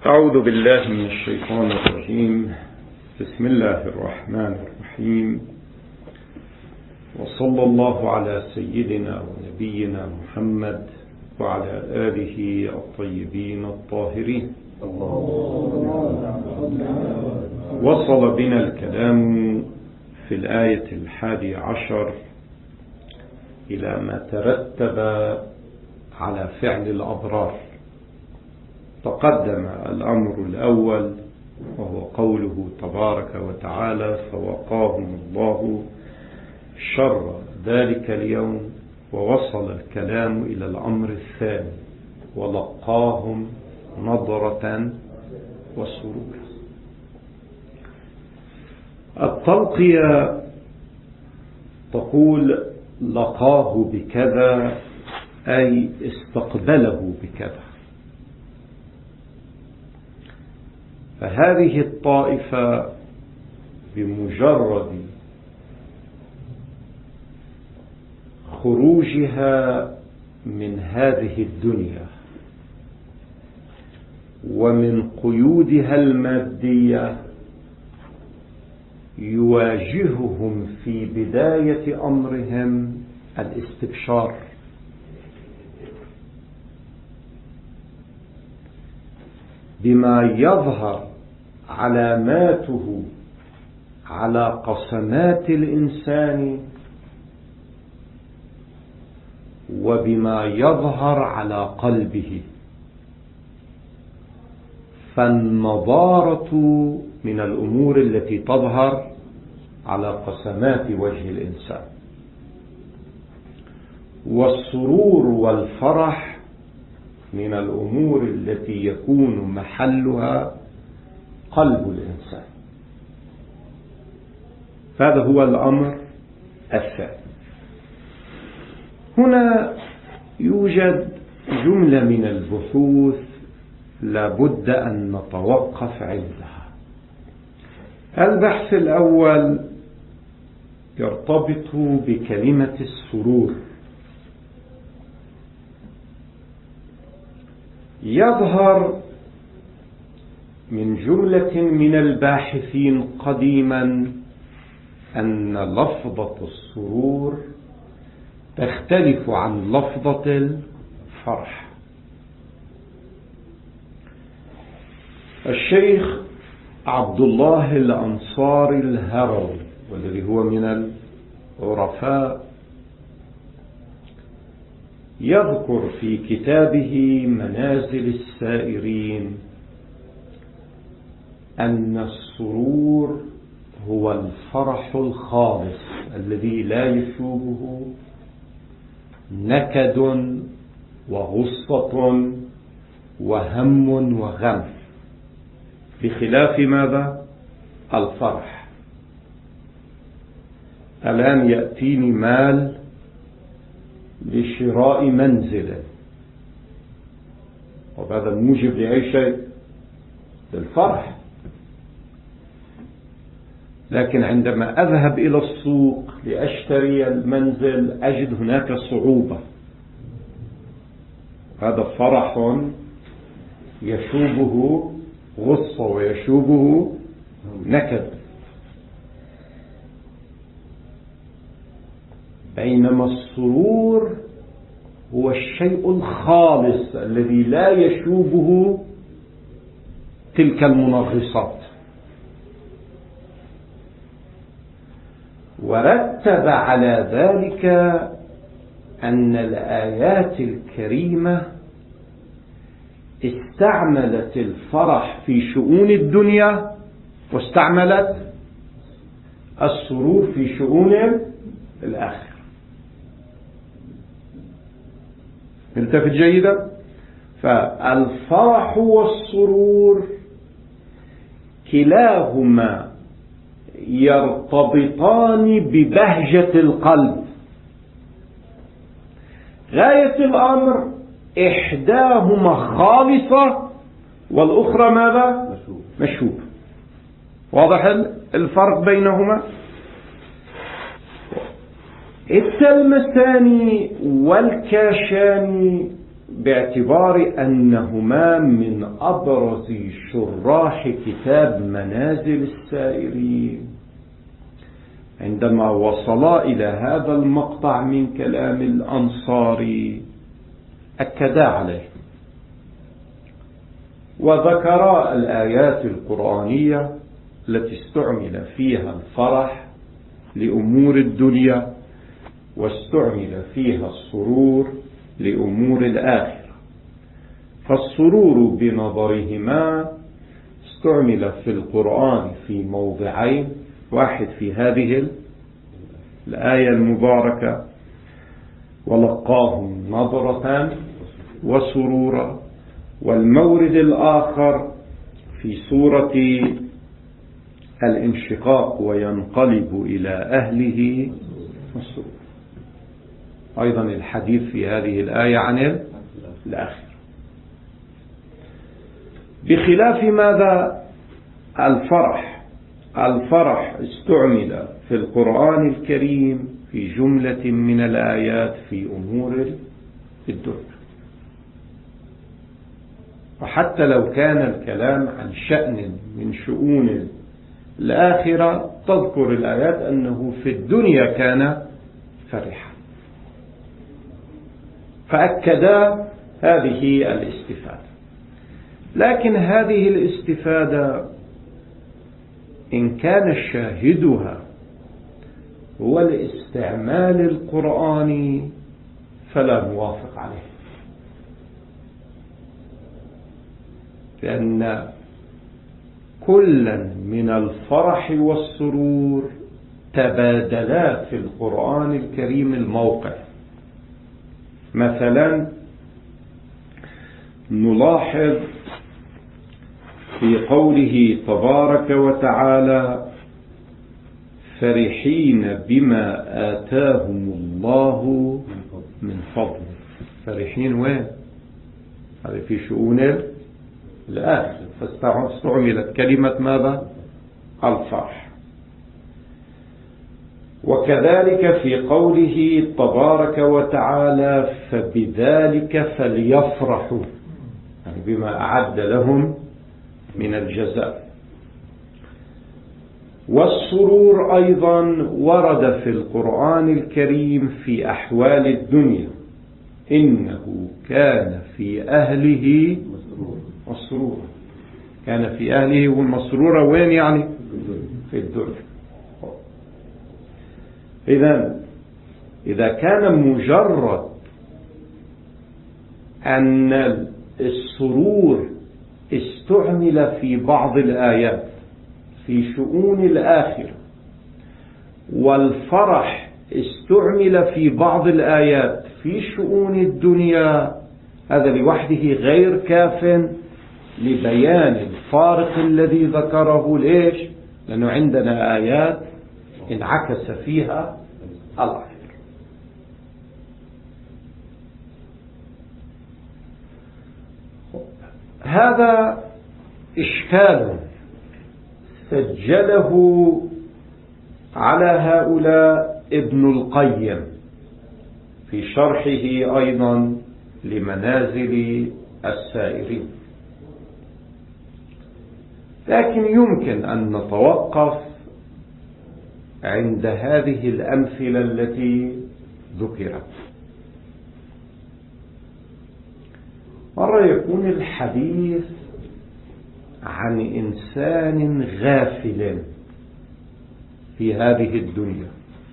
أعوذ بالله من الشيطان الرجيم. بسم الله الرحمن الرحيم، وصلى الله على سيدنا ونبينا محمد وعلى آله الطيبين الطاهرين. وصل بنا الكلام في الآية 11 إلى ما ترتب على فعل الأبرار. تقدم الأمر الأول وهو قوله تبارك وتعالى: فوقاهم الله شر ذلك اليوم. ووصل الكلام إلى الأمر الثاني: ولقاهم نضرة وسرور. التلقية تقول لقاه بكذا، أي استقبله بكذا. فهذه الطائفة بمجرد خروجها من هذه الدنيا ومن قيودها المادية يواجههم في بداية أمرهم الاستبشار، بما يظهر علاماته على قسمات الإنسان وبما يظهر على قلبه. فالنضارة من الأمور التي تظهر على قسمات وجه الإنسان، والسرور والفرح من الأمور التي يكون محلها قلب الإنسان. هذا هو الأمر الثاني. هنا يوجد جملة من البحوث لابد أن نتوقف عندها. البحث الأول يرتبط بكلمة السرور. يظهر من جملة من الباحثين قديما أن لفظة السرور تختلف عن لفظة الفرح. الشيخ عبد الله الأنصاري الهروي، والذي هو من العرفاء، يذكر في كتابه منازل السائرين أن السرور هو الفرح الخالص الذي لا يشوبه نكد وغصة وهم وغم، بخلاف ماذا؟ الفرح. الآن يأتيني مال لشراء منزل، وهذا موجب لأي شيء؟ للفرح. لكن عندما أذهب إلى السوق لأشتري المنزل أجد هناك صعوبة. هذا فرح يشوبه غصة ويشوبه نكد. بينما السرور هو الشيء الخالص الذي لا يشوبه تلك المنغصات. ورتب على ذلك أن الآيات الكريمة استعملت الفرح في شؤون الدنيا، واستعملت السرور في شؤون الآخرة. التفت جيدا. فالفرح والسرور كلاهما يرتبطان ببهجة القلب. غاية الأمر إحداهما خالصة والأخرى ماذا؟ مشوب. واضح الفرق بينهما؟ التلمسان والكاشان باعتبار أنهما من أبرز شراح كتاب منازل السائرين عندما وصلا إلى هذا المقطع من كلام الأنصاري أكدا عليه وذكرا الآيات القرآنية التي استعمل فيها الفرح لأمور الدنيا واستعمل فيها السرور لأمور الآخرة. فالسرور بنظرهما استعمل في القرآن في موضعين، واحد في هذه الآية المباركة ولقاهم نظرة وسرورا، والمورد الآخر في سورة الانشقاق وينقلب إلى أهله مسرورا. أيضا الحديث في هذه الآية عن الآخرة، بخلاف ماذا؟ الفرح استعمل في القرآن الكريم في جملة من الآيات في أمور الدنيا، وحتى لو كان الكلام عن شأن من شؤون الآخرة تذكر الآيات أنه في الدنيا كان فرحا، فأكدا هذه الاستفادة. لكن هذه الاستفادة إن كان شاهدها هو الاستعمال القرآني فلا نوافق عليه، لأن كلا من الفرح والسرور تبادلا في القرآن الكريم الموقع. مثلا نلاحظ في قوله تبارك وتعالى فرحين بما آتاهم الله من فضله. فرحين وين؟ هذا في شؤون الآخرة، فاستعملت كلمة ماذا؟ الفرح. وكذلك في قوله تبارك وتعالى فبذلك فليفرحوا، يعني بما أعد لهم من الجزاء. والسرور أيضا ورد في القرآن الكريم في أحوال الدنيا، إنه كان في أهله مسرورا. كان في أهله والمسرورة وين يعني؟ في الدنيا. إذا كان مجرد أن السرور استعمل في بعض الآيات في شؤون الآخرة، والفرح استعمل في بعض الآيات في شؤون الدنيا، هذا لوحده غير كاف لبيان الفارق الذي ذكره. ليش؟ لأنه عندنا آيات انعكس فيها الأمر. هذا إشكال سجله على هؤلاء ابن القيم في شرحه أيضا لمنازل السائرين، لكن يمكن أن نتوقف عند هذه الأمثلة التي ذكرت. مرة يكون الحديث عن إنسان غافل في هذه الدنيا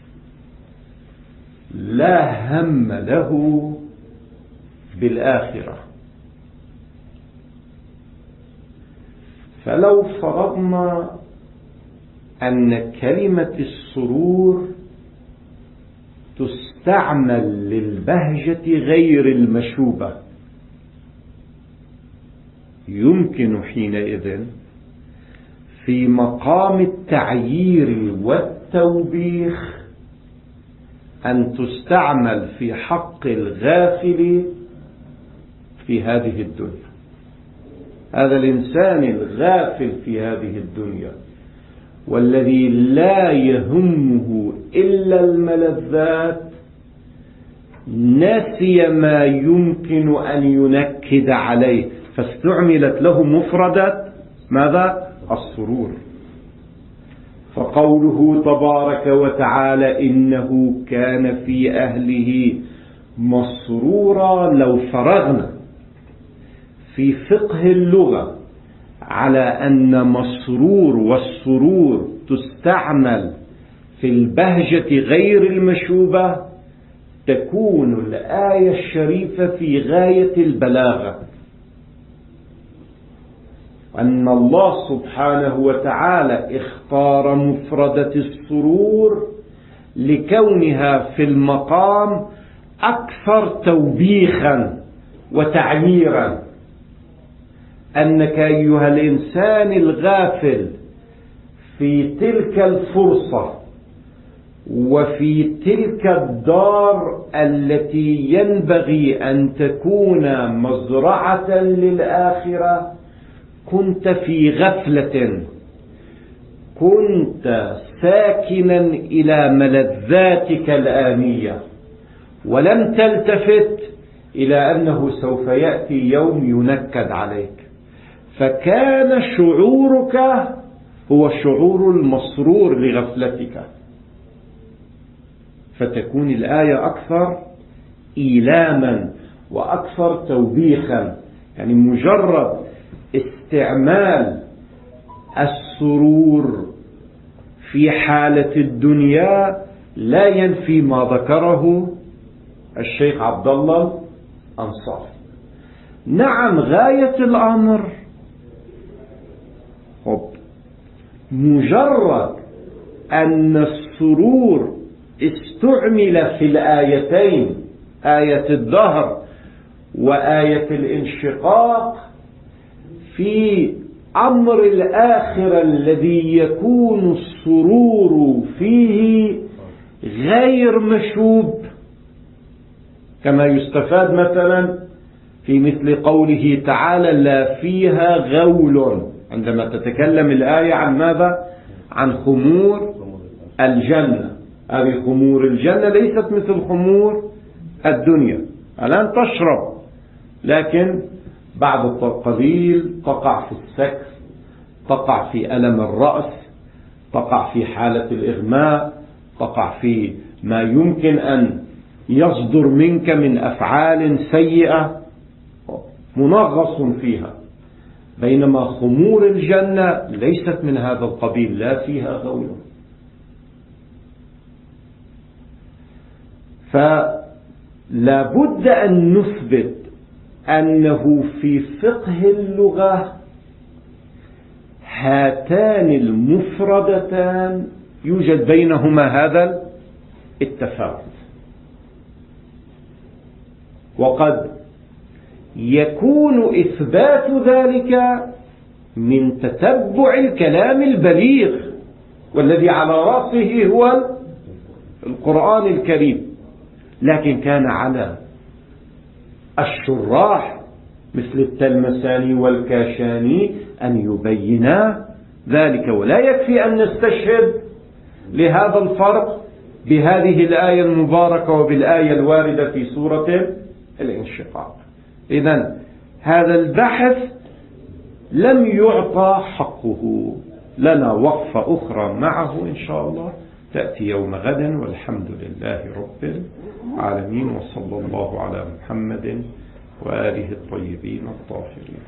لا هم له بالآخرة، فلو فرضنا أن كلمة السرور تستعمل للبهجة غير المشوبة، يمكن حينئذ في مقام التعيير والتوبيخ أن تستعمل في حق الغافل في هذه الدنيا. هذا الإنسان الغافل في هذه الدنيا والذي لا يهمه إلا الملذات نسي ما يمكن أن ينكد عليه، فاستعملت له مفردة ماذا؟ السرور. فقوله تبارك وتعالى إنه كان في أهله مسرورا، لو فرغنا في فقه اللغة على أن مسرور والسرور تستعمل في البهجة غير المشوبة، تكون الآية الشريفة في غاية البلاغة. أن الله سبحانه وتعالى اختار مفردة السرور لكونها في المقام أكثر توبيخا وتعييرا، أنك أيها الإنسان الغافل في تلك الفرصة وفي تلك الدار التي ينبغي أن تكون مزرعة للآخرة، كنت في غفلة، كنت ساكنا إلى ملذاتك الآنية، ولم تلتفت إلى أنه سوف يأتي يوم ينكد عليك، فكان شعورك هو شعور المسرور لغفلتك، فتكون الآية أكثر إيلاما وأكثر توبيخا. يعني مجرد استعمال السرور في حالة الدنيا لا ينفي ما ذكره الشيخ عبد الله الأنصاري. نعم، غاية الأمر مجرد أن السرور استعمل في الآيتين، آية الدهر وآية الانشقاق، في أمر الآخرة الذي يكون السرور فيه غير مشوب، كما يستفاد مثلا في مثل قوله تعالى لا فيها غول، عندما تتكلم الآية عن ماذا؟ عن خمور الجنة. هذه خمور الجنة ليست مثل خمور الدنيا، الآن تشرب لكن بعد قليل تقع في السكر، تقع في ألم الرأس، تقع في حالة الإغماء، تقع في ما يمكن أن يصدر منك من أفعال سيئة منغص فيها، بينما خمور الجنة ليست من هذا القبيل، لا فيها غول. فلا بد أن نثبت أنه في فقه اللغة هاتان المفردتان يوجد بينهما هذا التفاوت، وقد يكون إثبات ذلك من تتبع الكلام البليغ، والذي على رأسه هو القرآن الكريم، لكن كان على الشراح مثل التلمساني والكاشاني أن يبينا ذلك، ولا يكفي أن نستشهد لهذا الفرق بهذه الآية المباركة وبالآية الواردة في سورة الانشقاق. إذن هذا البحث لم يعطى حقه، لنا وقفة أخرى معه إن شاء الله تأتي يوم غد، والحمد لله رب العالمين، وصلى الله على محمد وآله الطيبين الطاهرين.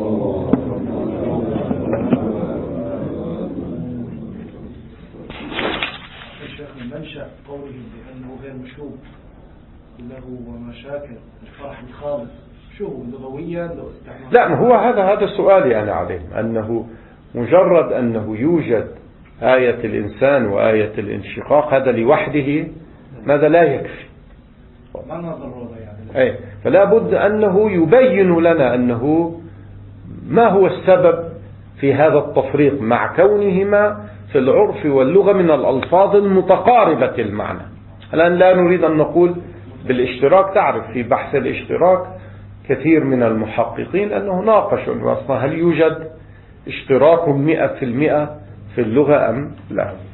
الشيخ من منشأ قولهم بأنه غير مشهور له ومشاكل الفرح الخالص، شو لغويا لو استعمال؟ لا، هو هذا سؤالي أنا عليه، أنه مجرد أنه يوجد آية الإنسان وآية الانشقاق هذا لوحده ماذا لا يكفي، ما نظر يعني. فلا بد أنه يبين لنا أنه ما هو السبب في هذا التفريق مع كونهما في العرف واللغة من الألفاظ المتقاربة المعنى. الآن لا نريد أن نقول بالاشتراك، تعرف في بحث الاشتراك كثير من المحققين أنه ناقشوا أصلا هل يوجد اشتراك 100% في اللغة أم لا.